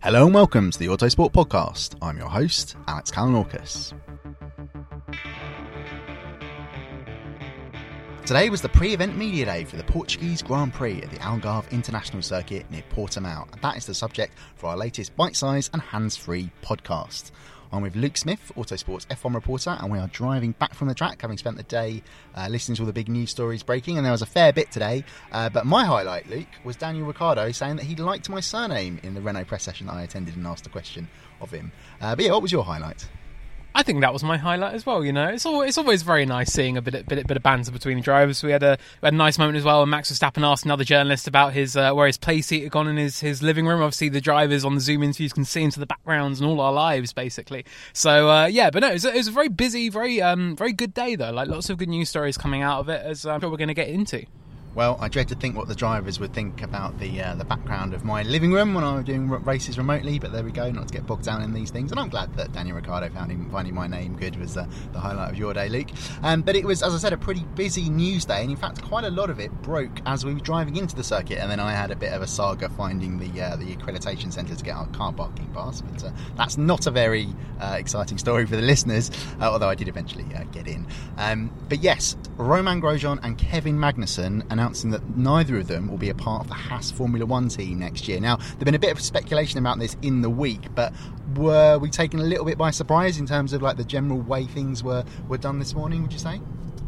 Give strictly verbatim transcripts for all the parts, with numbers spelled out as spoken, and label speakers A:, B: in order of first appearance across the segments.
A: Hello and welcome to the Autosport Podcast. I'm your host, Alex Kalinauckas. Today was the pre-event media day for the Portuguese Grand Prix at the Algarve International Circuit near Portimão, and that is the subject for our latest bite-sized and hands-free podcast. I'm with Luke Smith, Autosport's F one reporter, and we are driving back from the track, having spent the day uh, listening to all the big news stories breaking, and there was a fair bit today. Uh, but my highlight, Luke, was Daniel Ricciardo saying that he liked my surname in the Renault press session that I attended and asked a question of him. Uh, but yeah, what was your highlight?
B: I think that was my highlight as well. You know, it's always, it's always very nice seeing a bit of, bit, bit of banter between the drivers. We had a, we had a nice moment as well when Max Verstappen asked another journalist about his uh, where his play seat had gone in his, his living room. Obviously, the drivers on the Zoom interviews can see into the backgrounds and all our lives, basically. So uh, yeah, but no, it was, a, it was a very busy, very um, very good day though. Like lots of good news stories coming out of it, as I'm sure we're going to get into.
A: Well, I dread to think what the drivers would think about the uh, the background of my living room when I was doing races remotely, but there we go, not to get bogged down in these things. And I'm glad that Daniel Ricciardo found him, finding my name good was uh, the highlight of your day, Luke. Um, but it was, as I said, a pretty busy news day, and in fact quite a lot of it broke as we were driving into the circuit, and then I had a bit of a saga finding the uh, the accreditation centre to get our car parking pass, but uh, that's not a very uh, exciting story for the listeners, uh, although I did eventually uh, get in. Um, but yes, Romain Grosjean and Kevin Magnussen announcing that neither of them will be a part of the Haas Formula One team next year. Now, there's been a bit of speculation about this in the week, but were we taken a little bit by surprise in terms of like the general way things were, were done this morning, would you say?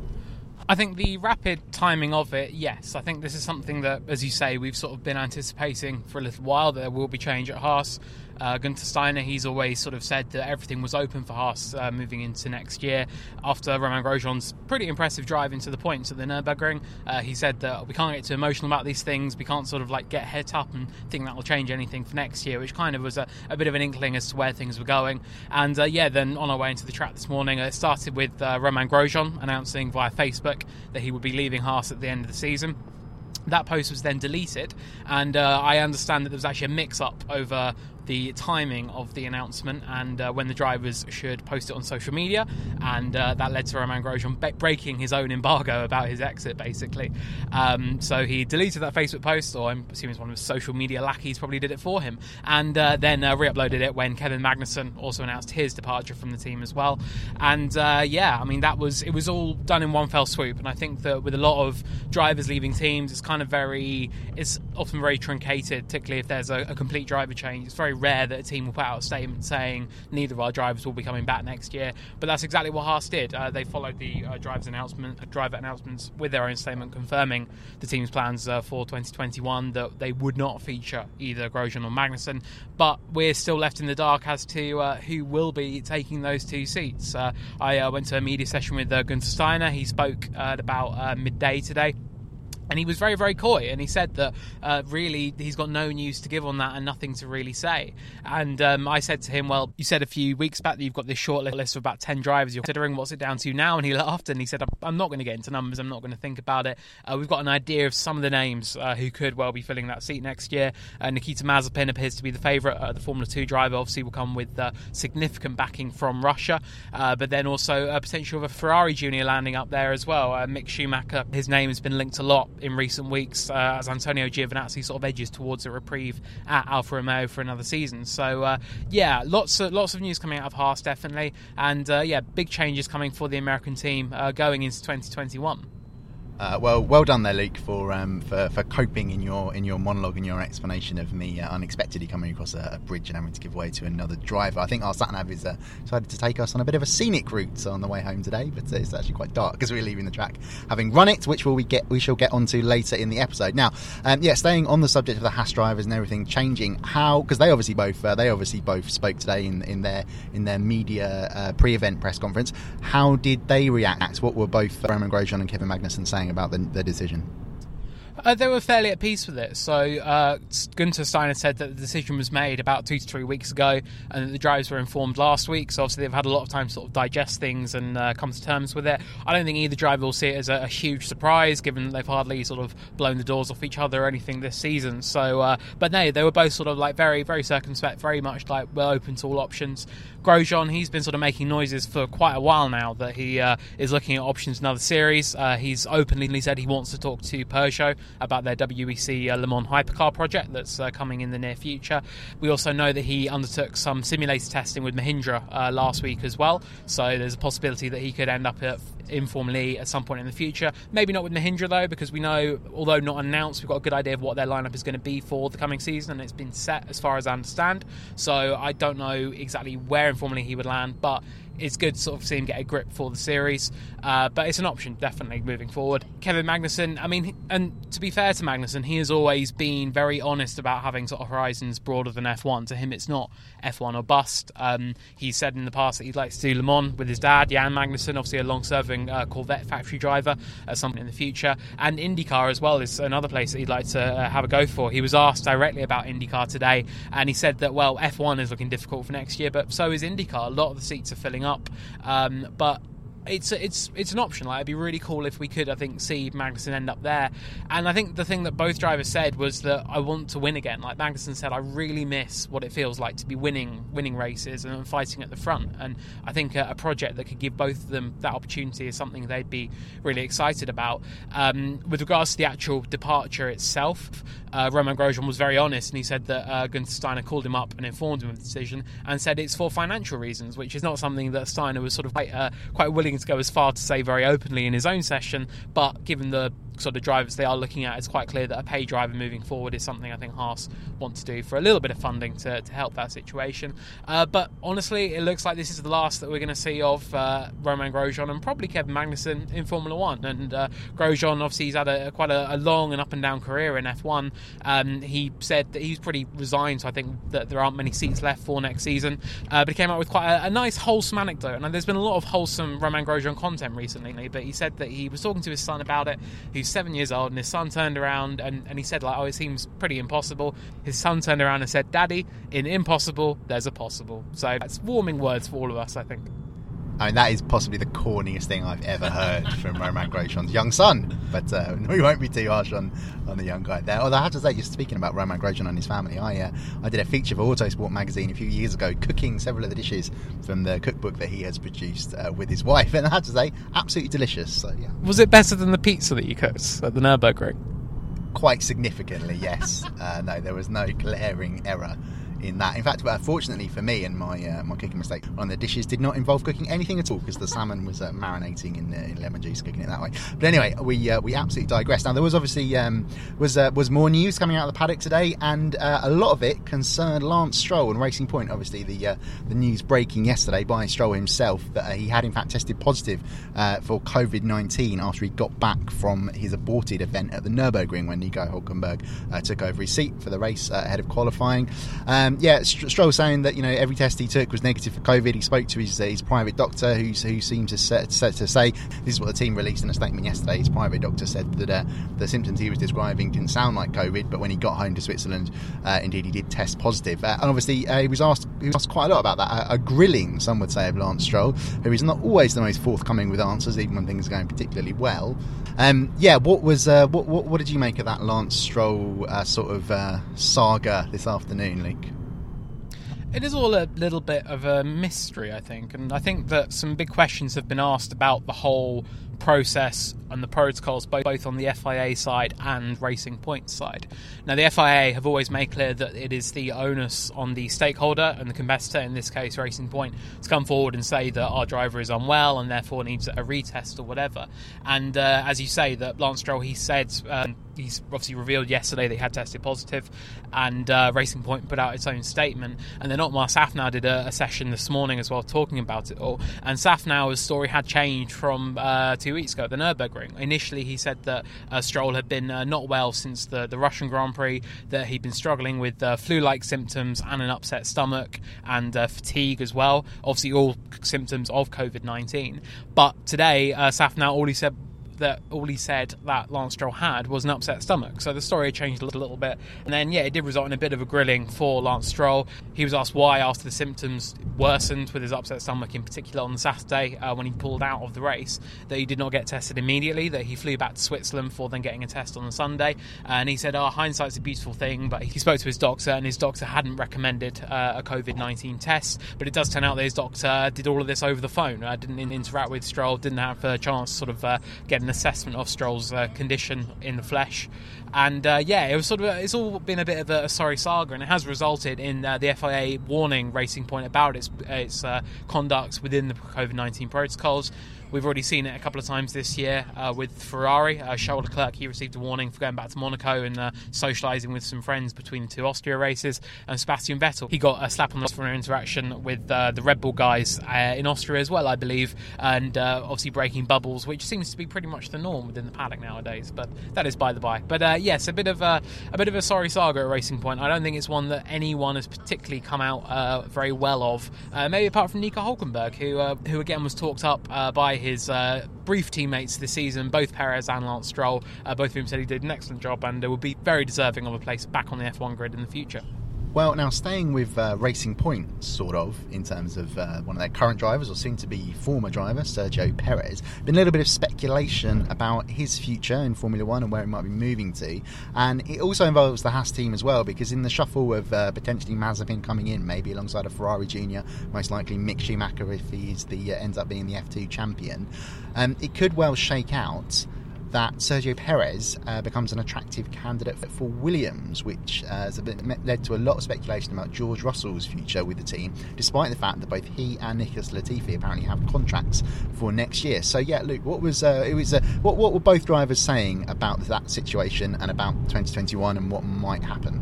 B: I think the rapid timing of it, yes. I think this is something that, as you say, we've sort of been anticipating for a little while, that there will be change at Haas. Uh, Gunther Steiner, he's always sort of said that everything was open for Haas uh, moving into next year. After Romain Grosjean's pretty impressive drive into the points at the Nürburgring, uh, he said that we can't get too emotional about these things. We can't sort of like get het up and think that will change anything for next year, which kind of was a, a bit of an inkling as to where things were going. And uh, yeah, then on our way into the track this morning, it started with uh, Romain Grosjean announcing via Facebook that he would be leaving Haas at the end of the season. That post was then deleted, and uh, I understand that there was actually a mix-up over the timing of the announcement and uh, when the drivers should post it on social media, and uh, that led to Romain Grosjean be- breaking his own embargo about his exit, basically. Um, so he deleted that Facebook post, or I'm assuming it's one of his social media lackeys probably did it for him, and uh, then uh, re-uploaded it when Kevin Magnussen also announced his departure from the team as well. And uh, yeah, I mean, that was it was all done in one fell swoop, and I think that with a lot of drivers leaving teams, it's kind of very, it's often very truncated, particularly if there's a, a complete driver change. It's very rare that a team will put out a statement saying neither of our drivers will be coming back next year, but that's exactly what Haas did. Uh, they followed the uh, drivers' announcement, uh, driver announcements with their own statement confirming the team's plans uh, for twenty twenty-one, that they would not feature either Grosjean or Magnussen, but we're still left in the dark as to uh, who will be taking those two seats. Uh, I uh, went to a media session with uh, Gunther Steiner. He spoke uh, at about uh, midday today. And he was very, very coy, and he said that uh, really he's got no news to give on that and nothing to really say. And um, I said to him, well, you said a few weeks back that you've got this short list of about ten drivers you're considering. What's it down to now? And he laughed and he said, I'm not going to get into numbers. I'm not going to think about it. Uh, we've got an idea of some of the names uh, who could well be filling that seat next year. Uh, Nikita Mazepin appears to be the favourite. Uh, the Formula two driver obviously will come with uh, significant backing from Russia, uh, but then also a potential of a Ferrari Junior landing up there as well. Uh, Mick Schumacher, his name has been linked a lot in recent weeks uh, as Antonio Giovinazzi sort of edges towards a reprieve at Alfa Romeo for another season. So uh, yeah, lots of, lots of news coming out of Haas, definitely, and uh, yeah, big changes coming for the American team uh, going into twenty twenty-one.
A: Uh, well, well done there, Luke, for um, for for coping in your in your monologue and your explanation of me uh, unexpectedly coming across a, a bridge and having to give way to another driver. I think our sat nav is uh, decided to take us on a bit of a scenic route on the way home today, but it's actually quite dark because we're leaving the track having run it, which will we get we shall get onto later in the episode. Now, um, yeah, staying on the subject of the Haas drivers and everything changing, how, because they obviously both uh, they obviously both spoke today in in their in their media uh, pre-event press conference. How did they react? What were both Romain Grosjean and Kevin Magnussen saying about the, the decision?
B: Uh, they were fairly at peace with it. So uh, Gunther Steiner said that the decision was made about two to three weeks ago, and that the drivers were informed last week. So obviously they've had a lot of time to sort of digest things and uh, come to terms with it. I don't think either driver will see it as a, a huge surprise, given that they've hardly sort of blown the doors off each other or anything this season. So, uh, but no, they were both sort of like very, very circumspect, very much like we're open to all options. Grosjean, he's been sort of making noises for quite a while now that he uh, is looking at options in other series. Uh, he's openly said he wants to talk to Peugeot about their W E C uh, Le Mans hypercar project that's uh, coming in the near future. We also know that he undertook some simulator testing with Mahindra uh, last week as well, so there's a possibility that he could end up at in Formula E at some point in the future. Maybe not with Mahindra though, because we know, although not announced, we've got a good idea of what their lineup is going to be for the coming season, and it's been set as far as I understand. So I don't know exactly where in Formula E he would land, but it's good to sort of see him get a grip for the series. Uh, but it's an option, definitely, moving forward. Kevin Magnussen, I mean, and to be fair to Magnussen, he has always been very honest about having sort of horizons broader than F one. To him, it's not F one or bust. Um, he said in the past that he'd like to do Le Mans with his dad, Jan Magnussen, obviously a long-serving uh, Corvette factory driver at some point in the future. And IndyCar as well is another place that he'd like to uh, have a go for. He was asked directly about IndyCar today, and he said that, well, F one is looking difficult for next year, but so is IndyCar. A lot of the seats are filling up, um, but it's it's it's an option. Like, it'd be really cool if we could, I think, see Magnussen end up there. And I think the thing that both drivers said was that I want to win again. Like Magnussen said, I really miss what it feels like to be winning winning races and fighting at the front. And I think a, a project that could give both of them that opportunity is something they'd be really excited about. Um, with regards to the actual departure itself, uh, Romain Grosjean was very honest, and he said that uh, Gunther Steiner called him up and informed him of the decision and said it's for financial reasons, which is not something that Steiner was sort of quite, uh, quite willing to go as far to say very openly in his own session, but given the sort of drivers they are looking at, it's quite clear that a pay driver moving forward is something I think Haas want to do for a little bit of funding to, to help that situation. Uh, but honestly, it looks like this is the last that we're going to see of uh, Romain Grosjean and probably Kevin Magnussen in Formula One. And uh, Grosjean, obviously, he's had a, quite a, a long and up and down career in F one. Um, he said that he's pretty resigned, so I think that there aren't many seats left for next season. Uh, but he came out with quite a, a nice, wholesome anecdote. And there's been a lot of wholesome Romain Grosjean content recently, but he said that he was talking to his son about it. He's seven years old, and his son turned around and, and he said, like, oh, it seems pretty impossible. His son turned around and said, Daddy, in impossible, there's a possible. So that's warming words for all of us, I think.
A: I mean, that is possibly the corniest thing I've ever heard from Romain Grosjean's young son. But uh, we won't be too harsh on, on the young guy there. Although I have to say, just speaking about Romain Grosjean and his family, I uh, I did a feature for Autosport magazine a few years ago, cooking several of the dishes from the cookbook that he has produced uh, with his wife. And I have to say, absolutely delicious. So yeah.
B: Was it better than the pizza that you cooked at the Nürburgring?
A: Quite significantly, yes. uh, no, there was no glaring error in that. In fact, uh, fortunately for me and my uh, my cooking mistake, one of the dishes did not involve cooking anything at all, because the salmon was uh, marinating in, uh, in lemon juice, cooking it that way. But anyway, we uh, we absolutely digress. Now, there was obviously um, was uh, was more news coming out of the paddock today, and uh, a lot of it concerned Lance Stroll and Racing Point. Obviously, the uh, the news breaking yesterday by Stroll himself that uh, he had in fact tested positive uh, for covid nineteen after he got back from his aborted event at the Nürburgring when Nico Hülkenberg uh, took over his seat for the race uh, ahead of qualifying. Um, yeah, Stroll saying that, you know, every test he took was negative for COVID. He spoke to his, uh, his private doctor, who, who seemed to, set, to say, this is what the team released in a statement yesterday. His private doctor said that uh, the symptoms he was describing didn't sound like COVID, but when he got home to Switzerland, uh, indeed he did test positive. Uh, and obviously uh, he was asked he was asked quite a lot about that. A, a grilling, some would say, of Lance Stroll, who is not always the most forthcoming with answers, even when things are going particularly well. Um, yeah, what was uh, what, what what did you make of that Lance Stroll uh, sort of uh, saga this afternoon, Luke?
B: It is all a little bit of a mystery, I think, and I think that some big questions have been asked about the whole process and the protocols, both on the F I A side and Racing Point side. Now, the F I A have always made clear that it is the onus on the stakeholder and the competitor, in this case Racing Point, to come forward and say that our driver is unwell and therefore needs a retest or whatever. And uh, as you say, that Lance Stroll, he said, um, he's obviously revealed yesterday that he had tested positive, and uh, Racing Point put out its own statement. And then Otmar Safnauer did a, a session this morning as well, talking about it all. And Safnauer's story had changed from uh, two weeks ago at the Nürburgring. Initially, he said that uh, Stroll had been uh, not well since the, the Russian Grand Prix, that he'd been struggling with uh, flu-like symptoms and an upset stomach and uh, fatigue as well. Obviously, all symptoms of covid nineteen. But today, uh, Safnauer, all he said that all he said that Lance Stroll had was an upset stomach. So the story changed a little, little bit. And then, yeah, it did result in a bit of a grilling for Lance Stroll. He was asked why, after the symptoms worsened with his upset stomach, in particular on the Saturday uh, when he pulled out of the race, that he did not get tested immediately, that he flew back to Switzerland before then getting a test on the Sunday. And he said, oh, hindsight's a beautiful thing, but he spoke to his doctor, and his doctor hadn't recommended uh, a covid nineteen test. But it does turn out that his doctor did all of this over the phone. Uh, didn't interact with Stroll, didn't have a chance to sort of uh, get an assessment of Stroll's uh, condition in the flesh. And uh, yeah, it was sort of a, it's all been a bit of a, a sorry saga, and it has resulted in uh, the F I A warning Racing Point about its its uh, conduct within the COVID nineteen protocols. We've already seen it a couple of times this year uh, with Ferrari. Uh, Charles Leclerc, he received a warning for going back to Monaco and uh, socialising with some friends between the two Austria races. And Sebastian Vettel, he got a slap on the wrist for an interaction with uh, the Red Bull guys uh, in Austria as well, I believe, and uh, obviously breaking bubbles, which seems to be pretty much the norm within the paddock nowadays. But that is by the by. But uh, yes, a bit of a, a bit of a sorry saga at Racing Point. I don't think it's one that anyone has particularly come out uh, very well of. Uh, maybe apart from Nico Hülkenberg, who uh, who again was talked up uh, by his uh, brief teammates this season, both Perez and Lance Stroll, uh, both of whom said he did an excellent job and uh, would be very deserving of a place back on the F one grid in the future.
A: Well, now staying with uh, Racing Point, sort of, in terms of uh, one of their current drivers, or soon to be former driver, Sergio Perez, been a little bit of speculation about his future in Formula One and where he might be moving to. And it also involves the Haas team as well, because in the shuffle of uh, potentially Mazepin coming in, maybe alongside a Ferrari Junior, most likely Mick Schumacher if he is the, uh, ends up being the F two champion, um, it could well shake out that Sergio Perez uh, becomes an attractive candidate for, for Williams, which uh, has a bit, led to a lot of speculation about George Russell's future with the team, despite the fact that both he and Nicholas Latifi apparently have contracts for next year. So yeah, Luke, what was uh, it was uh, what what were both drivers saying about that situation and about twenty twenty-one and what might happen?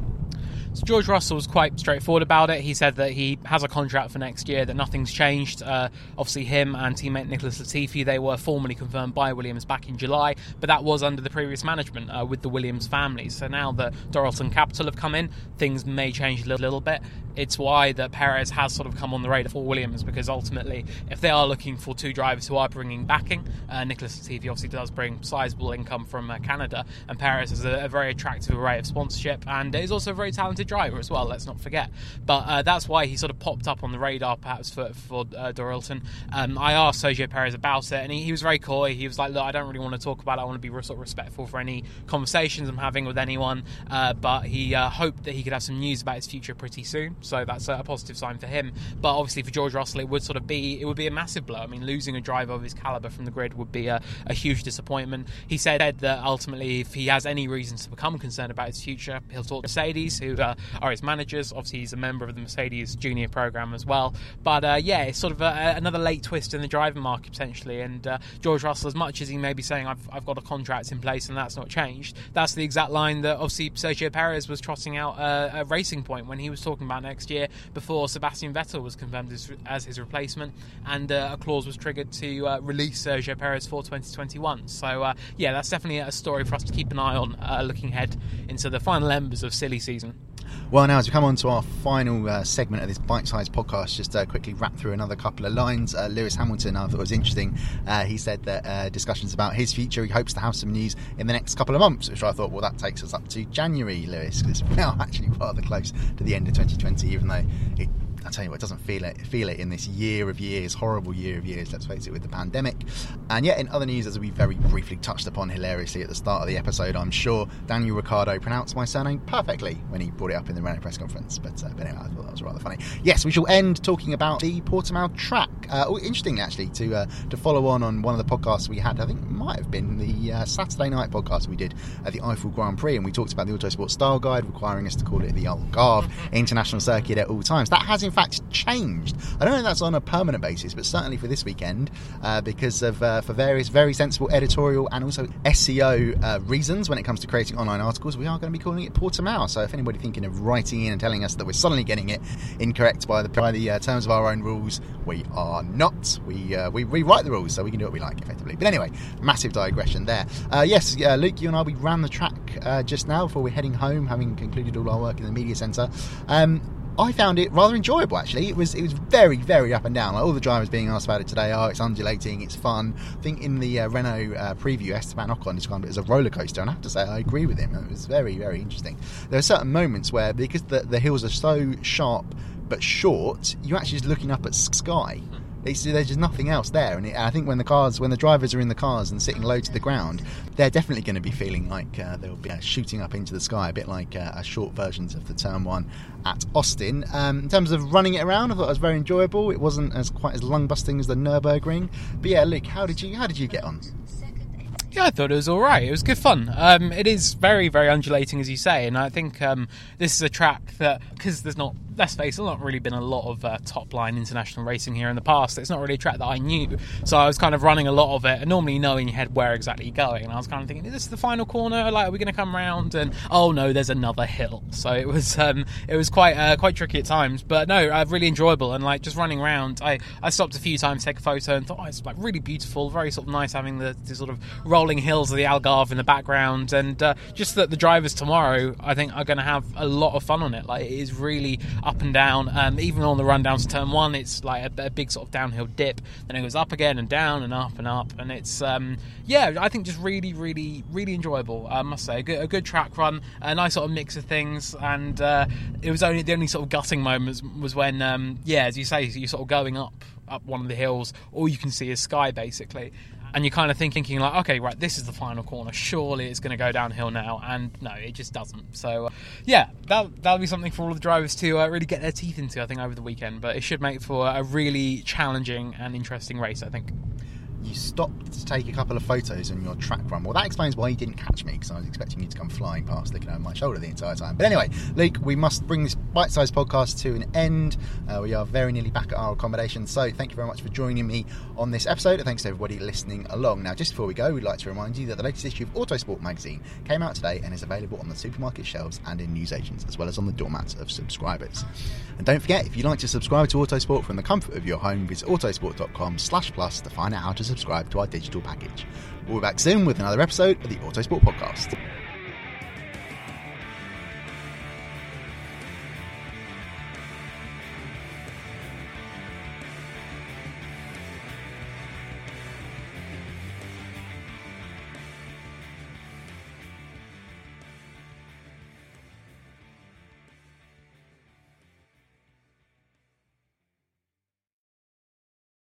B: So George Russell was quite straightforward about it. He said that he has a contract for next year, that nothing's changed. Uh, obviously, him and teammate Nicholas Latifi, they were formally confirmed by Williams back in July, but that was under the previous management uh, with the Williams family. So now that Dorilton Capital have come in, things may change a little, little bit. It's why that Perez has sort of come on the radar for Williams, because ultimately, if they are looking for two drivers who are bringing backing, uh, Nicholas Latifi obviously does bring sizable income from uh, Canada, and Perez has a, a very attractive array of sponsorship, and is also a very talented driver as well, let's not forget. But uh, that's why he sort of popped up on the radar perhaps for, for uh, Dorilton. Um, I asked Sergio Perez about it, and he, he was very coy. He was like, look, I don't really want to talk about it. I want to be sort of respectful for any conversations I'm having with anyone. Uh, but he uh, hoped that he could have some news about his future pretty soon. So that's a positive sign for him. But obviously for George Russell, it would sort of be it would be a massive blow. I mean, losing a driver of his calibre from the grid would be a, a huge disappointment. He said that ultimately, if he has any reasons to become concerned about his future, he'll talk to Mercedes, who uh, are his managers. Obviously, he's a member of the Mercedes Junior program as well. But uh, yeah, it's sort of a, another late twist in the driving market potentially. And uh, George Russell, as much as he may be saying, I've, I've got a contract in place and that's not changed, that's the exact line that obviously Sergio Perez was trotting out uh, at Racing Point when he was talking about next year, before Sebastian Vettel was confirmed as, as his replacement, and uh, a clause was triggered to uh, release Sergio Perez for twenty twenty-one. So uh, yeah, that's definitely a story for us to keep an eye on uh, looking ahead into the final embers of silly season.
A: Well, now as we come on to our final uh, segment of this bite-sized podcast, just uh, quickly wrap through another couple of lines. Uh, Lewis Hamilton, I thought was interesting. Uh, he said that uh, discussions about his future, he hopes to have some news in the next couple of months, which I thought, well, that takes us up to January, Lewis, because we're now actually rather close to the end of twenty twenty, even though it I tell you what, it doesn't feel it feel it in this year of years, horrible year of years, let's face it, with the pandemic. And yet in other news, as we very briefly touched upon hilariously at the start of the episode, I'm sure Daniel Ricciardo pronounced my surname perfectly when he brought it up in the Renault press conference. But, uh, but anyway, I thought that was rather funny. Yes, we shall end talking about the Portimao track. Uh, oh, interesting, actually, to uh, to follow on on one of the podcasts we had, I think it might have been the uh, Saturday night podcast we did at the Eiffel Grand Prix, and we talked about the Autosport Style Guide requiring us to call it the Algarve International Circuit at all times. That has, in fact, changed. I don't know if that's on a permanent basis, but certainly for this weekend, uh, because of uh, for various very sensible editorial and also S E O uh, reasons when it comes to creating online articles, we are going to be calling it Portimao. So if anybody thinking of writing in and telling us that we're suddenly getting it incorrect by the by the uh, terms of our own rules, we are not. We uh, we rewrite the rules so we can do what we like, effectively. But anyway, massive digression there. Uh, yes, uh, Luke, you and I, we ran the track uh, just now before we're heading home, having concluded all our work in the media centre. Um, I found it rather enjoyable, actually. It was it was very, very up and down. Like all the drivers being asked about it today, oh, it's undulating, it's fun. I think in the uh, Renault uh, preview, Esteban Ocon described it as a roller coaster, and I have to say I agree with him. It was very, very interesting. There are certain moments where, because the, the hills are so sharp but short, you're actually just looking up at sky. It's, there's just nothing else there, and it, I think when the cars, when the drivers are in the cars and sitting low to the ground, they're definitely going to be feeling like uh, they'll be uh, shooting up into the sky, a bit like uh, a short versions of the Turn One at Austin. Um, in terms of running it around, I thought it was very enjoyable. It wasn't as quite as lung busting as the Nürburgring, but yeah, Luke, how did you how did you get on?
B: Yeah, I thought it was all right. It was good fun. Um, it is very, very undulating, as you say, and I think um, this is a track that, because there's not, let's face it, there's not really been a lot of uh, top-line international racing here in the past. It's not really a track that I knew, so I was kind of running a lot of it, and normally knowing in your head where exactly you're going, and I was kind of thinking, is this the final corner? Like, are we going to come round? And oh no, there's another hill. So it was um, it was quite uh, quite tricky at times, but no, uh, really enjoyable, and like just running around. I, I stopped a few times to take a photo and thought, oh, it's like really beautiful, very sort of nice having the, the sort of rolling hills of the Algarve in the background, and uh, just that the drivers tomorrow I think are going to have a lot of fun on it. Like, it is really up and down. Um, even on the run down to turn one, it's like a, a big sort of downhill dip, then it goes up again and down and up and up, and it's um, yeah, I think just really, really, really enjoyable. I must say, a good, a good track run, a nice sort of mix of things, and uh, it was only the only sort of gutting moments was when um, yeah, as you say, you're sort of going up up one of the hills, all you can see is sky basically. And you're kind of thinking like, okay, right, this is the final corner. Surely it's going to go downhill now, and no, it just doesn't. So, uh, yeah, that that'll be something for all of the drivers to uh, really get their teeth into, I think, over the weekend. But it should make for a really challenging and interesting race, I think.
A: You stopped to take a couple of photos on your track run. Well, that explains why you didn't catch me, because I was expecting you to come flying past, looking over my shoulder the entire time. But anyway, Luke, we must bring this bite-sized podcast to an end. Uh, we are very nearly back at our accommodation, so thank you very much for joining me on this episode, and thanks to everybody listening along. Now, just before we go, we'd like to remind you that the latest issue of Autosport magazine came out today and is available on the supermarket shelves and in newsagents, as well as on the doormats of subscribers. And don't forget, if you'd like to subscribe to Autosport from the comfort of your home, visit autosport.com slash plus to find out how to subscribe to our digital package. We'll be back soon with another episode of the Autosport Podcast.